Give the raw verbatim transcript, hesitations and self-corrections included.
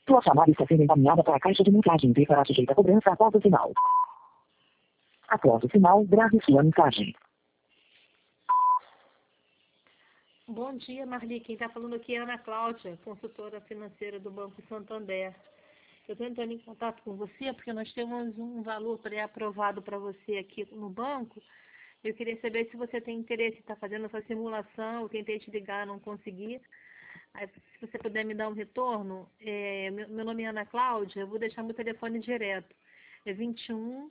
Sua chamada está sendo encaminhada para a caixa de mensagem e será sujeita a cobrança após o sinal. Após o sinal, grave sua mensagem. Bom dia, Marli. Quem está falando aqui é a Ana Cláudia, consultora financeira do Banco Santander. Eu estou entrando em contato com você porque nós temos um valor pré-aprovado para você aqui no banco. Eu queria saber se você tem interesse em estar fazendo essa simulação. Eu tentei te ligar, não consegui. Aí, se você puder me dar um retorno, é, meu, meu nome é Ana Cláudia, eu vou deixar meu telefone direto. É vinte e um